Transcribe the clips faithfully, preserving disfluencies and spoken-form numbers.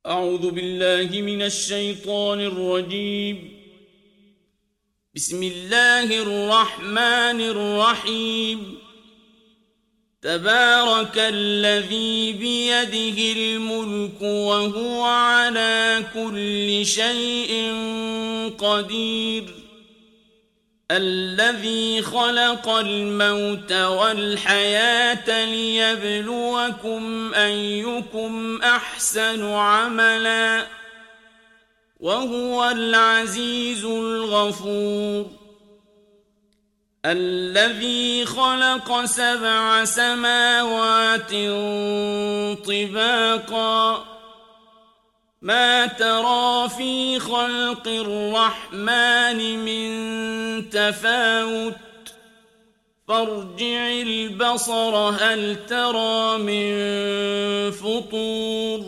أعوذ بالله من الشيطان الرجيم. بسم الله الرحمن الرحيم. تبارك الذي بيده الملك وهو على كل شيء قدير. الذي خلق الموت والحياة ليبلوكم أيكم أحسن عملا وهو العزيز الغفور. الذي خلق سبع سماوات طباقا ما ترى في خلق الرحمن من تفاوت فارجع البصر هل ترى من فطور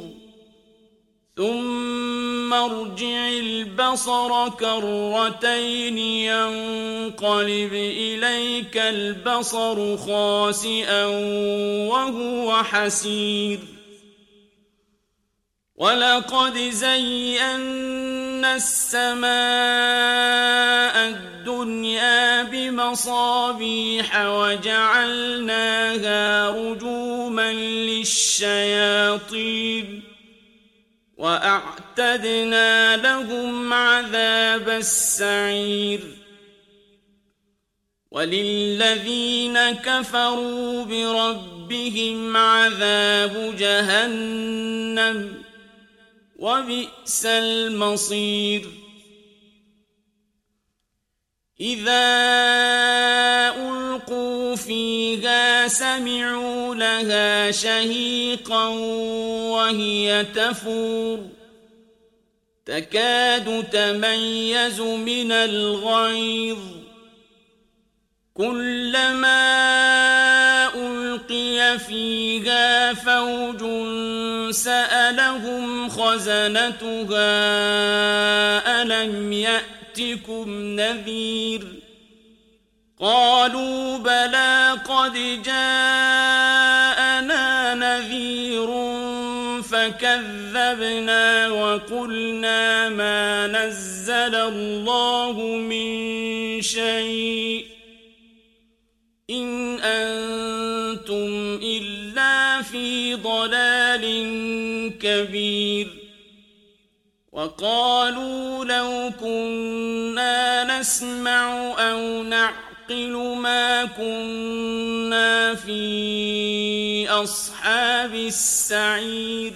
ثم ارجع البصر كرتين ينقلب إليك البصر خاسئا وهو حسير. ولقد زينا السماء الدنيا بمصابيح وجعلناها رجوما للشياطين وأعتدنا لهم عذاب السعير. وللذين كفروا بربهم عذاب جهنم وبئس المصير. إذا ألقوا فيها سمعوا لها شهيقا وهي تفور تكاد تميز من الغيظ كلما ألقي فيها فوج سألهم خزنتها ألم يأتكم نذير قالوا بلى قد جاءنا نذير فكذبنا وقلنا ما نزل الله من شيء إن أنتم إلا في ضلال كبير. وقالوا لو كنا نسمع أو نعقل ما كنا في أصحاب السعير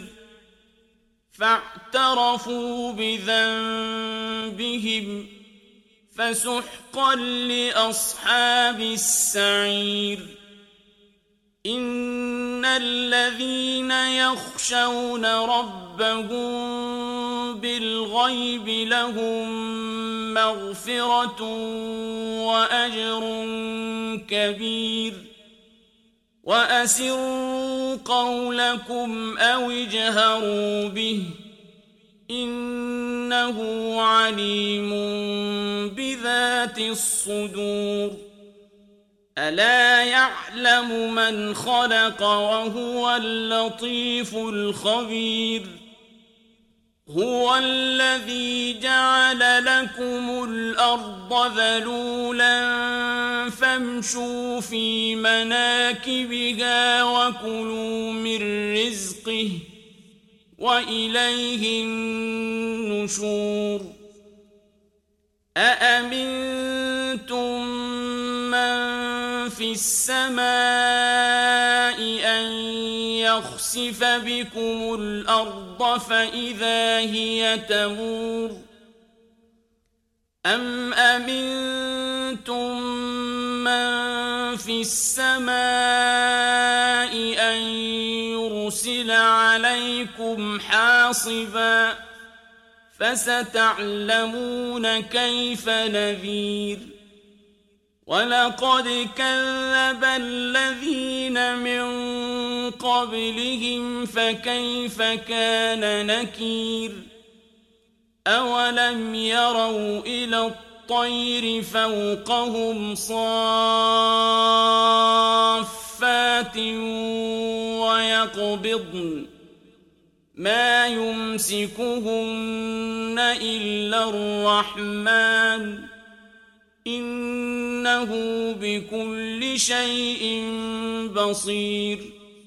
فاعترفوا بذنبهم فسحقا لأصحاب السعير. إن الذين يخشون ربهم بالغيب لهم مغفرة وأجر كبير. وأسروا قولكم أو اجهروا به إنه عليم بذات الصدور. ألا يعلم من خلق وهو اللطيف الخبير. هو الذي جعل لكم الأرض ذلولا فامشوا في مناكبها وكلوا من رزقه وإليه النشور. أأمنتم من في السماء أن يخسف بكم الأرض فإذا هي تمور أم أمنتم من في السماء أن يرسل عليكم حاصبا فستعلمون كيف نذير. ولقد كذب الذين من قبلهم فكيف كان نكير. أولم يروا إلى الطير فوقهم صافات ويقبضن ما يمسكهن إلا الرحمن إنه بكل شيء بصير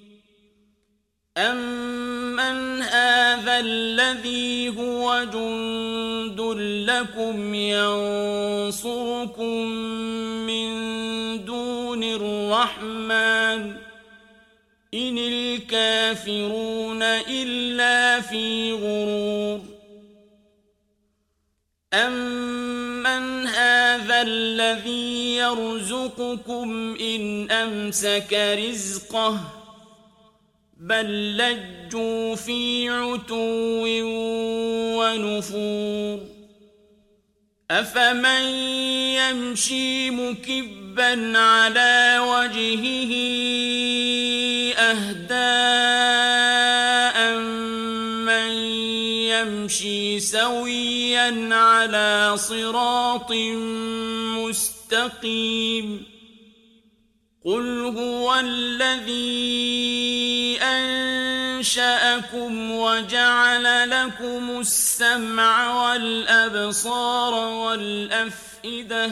أمن هذا الذي هو جند لكم ينصركم من دون الرحمن إن الكافرون إلا في غرور أمن هذا الذي يرزقكم إن أمسك رزقه بل لجوا في عتو ونفور أفمن يمشي مكبا على وجهه أهدى أمن يمشي سويا على صراط مستقيم قل هو الذي أنشأكم وجعل لكم السمع والأبصار والأفئدة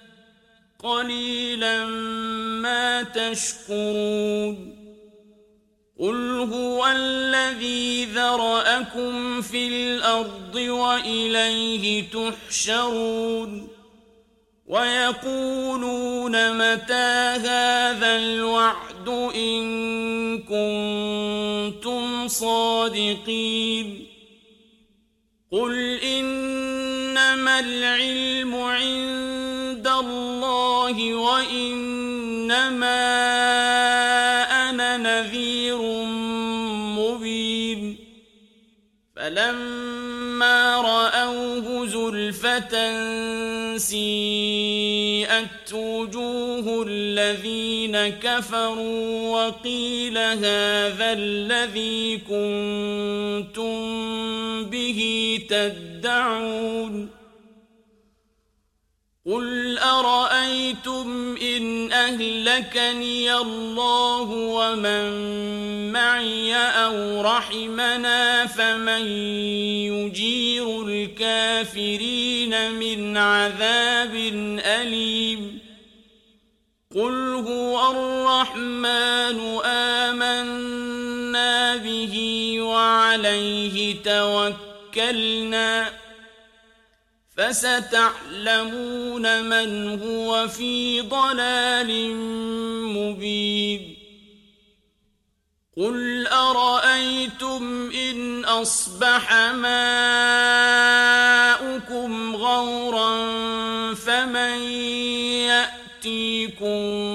قليلا ما تشكرون قل هو الذي ذرأكم في الأرض وإليه تحشرون ويقولون متى هذا الوعد إن كنتم صادقين قل إنما العلم عند الله وإنما أنا نذير مبين فلما رأوه زلفة سيئت وجوه الذين كفروا وقيل هذا الذي كنتم به تدعون قل أرأيتم إن أهلكني الله ومن معي أو رحمنا فمن يجير الكافرين من عذاب أليم قل هو الرحمن آمنا به وعليه توكلنا فستعلمون من هو في ضلال مبين قل أرأيتم إن أصبح ماؤكم غورا فمن يأتيكم